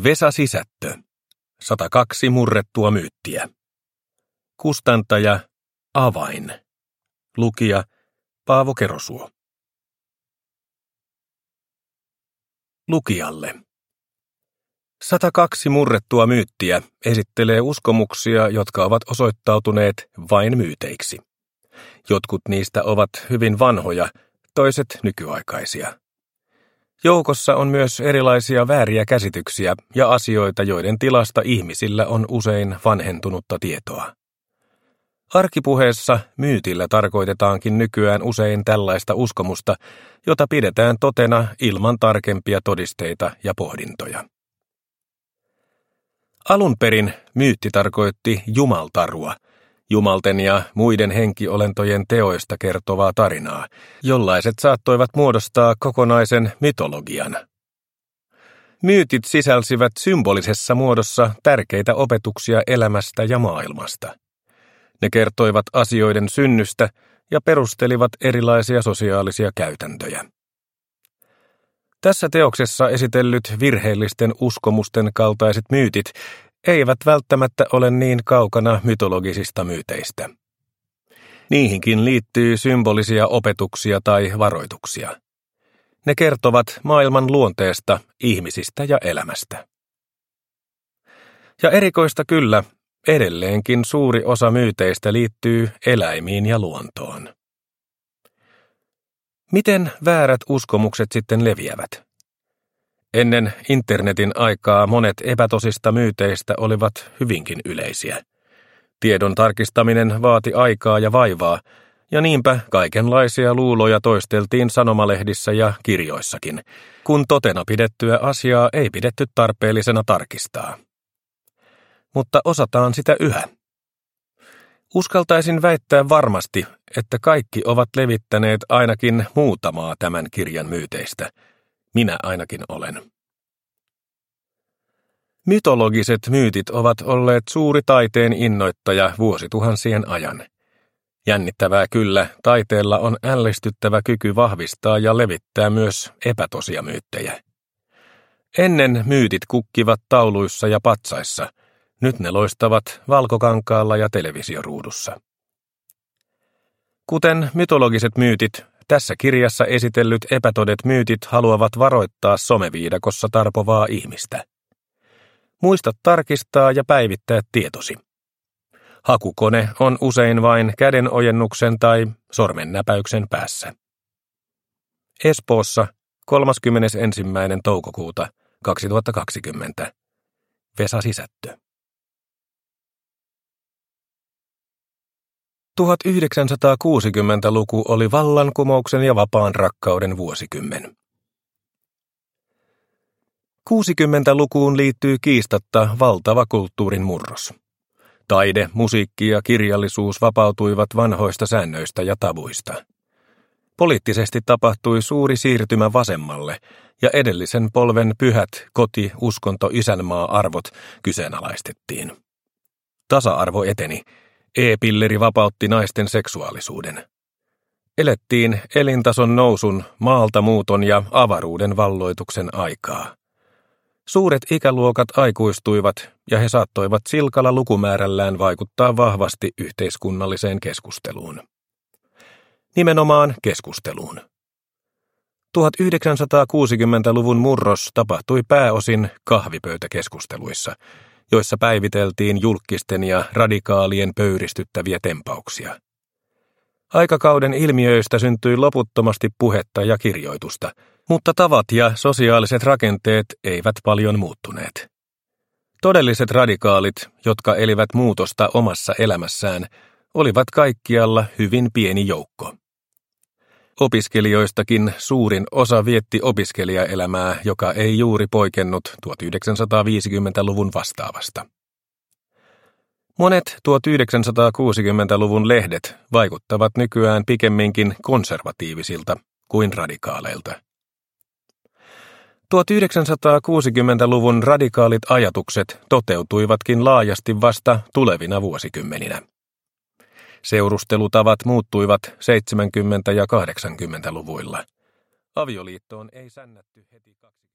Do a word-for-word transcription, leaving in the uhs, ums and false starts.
Vesa Sisättö. sata kaksi murrettua myyttiä. Kustantaja Avain. Lukija Paavo Kerosuo. Lukijalle. sata kaksi murrettua myyttiä esittelee uskomuksia, jotka ovat osoittautuneet vain myyteiksi. Jotkut niistä ovat hyvin vanhoja, toiset nykyaikaisia. Joukossa on myös erilaisia vääriä käsityksiä ja asioita, joiden tilasta ihmisillä on usein vanhentunutta tietoa. Arkipuheessa myytillä tarkoitetaankin nykyään usein tällaista uskomusta, jota pidetään totena ilman tarkempia todisteita ja pohdintoja. Alun perin myytti tarkoitti jumaltarua, jumalten ja muiden henkiolentojen teoista kertovaa tarinaa, jollaiset saattoivat muodostaa kokonaisen mytologian. Myytit sisälsivät symbolisessa muodossa tärkeitä opetuksia elämästä ja maailmasta. Ne kertoivat asioiden synnystä ja perustelivat erilaisia sosiaalisia käytäntöjä. Tässä teoksessa esitellyt virheellisten uskomusten kaltaiset myytit eivät välttämättä ole niin kaukana mytologisista myyteistä. Niihinkin liittyy symbolisia opetuksia tai varoituksia. Ne kertovat maailman luonteesta, ihmisistä ja elämästä. Ja erikoista kyllä, edelleenkin suuri osa myyteistä liittyy eläimiin ja luontoon. Miten väärät uskomukset sitten leviävät? Ennen internetin aikaa monet epätosista myyteistä olivat hyvinkin yleisiä. Tiedon tarkistaminen vaati aikaa ja vaivaa, ja niinpä kaikenlaisia luuloja toisteltiin sanomalehdissä ja kirjoissakin, kun totena pidettyä asiaa ei pidetty tarpeellisena tarkistaa. Mutta osataan sitä yhä. Uskaltaisin väittää varmasti, että kaikki ovat levittäneet ainakin muutamaa tämän kirjan myyteistä. Minä ainakin olen. Mytologiset myytit ovat olleet suuri taiteen innoittaja vuosituhansien ajan. Jännittävää kyllä, taiteella on ällistyttävä kyky vahvistaa ja levittää myös epätosia myyttejä. Ennen myytit kukkivat tauluissa ja patsaissa, nyt ne loistavat valkokankaalla ja televisioruudussa. Kuten mytologiset myytit, tässä kirjassa esitellyt epätodet myytit haluavat varoittaa someviidakossa tarpovaa ihmistä. Muista tarkistaa ja päivittää tietosi. Hakukone on usein vain kädenojennuksen tai sormennäpäyksen päässä. Espoossa kolmaskymmenesensimmäinen toukokuuta kaksituhattakaksikymmentä. Vesa Sisättö. tuhatyhdeksänsataakuusikymmentäluku oli vallankumouksen ja vapaan rakkauden vuosikymmen. kuusikymmentälukuun liittyy kiistatta valtava kulttuurin murros. Taide, musiikki ja kirjallisuus vapautuivat vanhoista säännöistä ja tabuista. Poliittisesti tapahtui suuri siirtymä vasemmalle ja edellisen polven pyhät koti-, uskonto-, isänmaa-arvot kyseenalaistettiin. Tasa-arvo eteni. E-pilleri vapautti naisten seksuaalisuuden. Elettiin elintason nousun, maalta muuton ja avaruuden valloituksen aikaa. Suuret ikäluokat aikuistuivat ja he saattoivat silkalla lukumäärällään vaikuttaa vahvasti yhteiskunnalliseen keskusteluun. Nimenomaan keskusteluun. tuhatyhdeksänsataakuusikymmentäluvun murros tapahtui pääosin kahvipöytäkeskusteluissa, joissa päiviteltiin julkkisten ja radikaalien pöyristyttäviä tempauksia. Aikakauden ilmiöistä syntyi loputtomasti puhetta ja kirjoitusta, mutta tavat ja sosiaaliset rakenteet eivät paljon muuttuneet. Todelliset radikaalit, jotka elivät muutosta omassa elämässään, olivat kaikkialla hyvin pieni joukko. Opiskelijoistakin suurin osa vietti opiskelijaelämää, joka ei juuri poikennut tuhatyhdeksänsataaviisikymmentäluvun vastaavasta. Monet tuhatyhdeksänsataakuusikymmentäluvun lehdet vaikuttavat nykyään pikemminkin konservatiivisilta kuin radikaaleilta. tuhatyhdeksänsataakuusikymmentäluvun radikaalit ajatukset toteutuivatkin laajasti vasta tulevina vuosikymmeninä. Seurustelutavat muuttuivat seitsemänkymmentä- ja kahdeksankymmentäluvuilla. Avioliittoon ei sännätty heti kaksi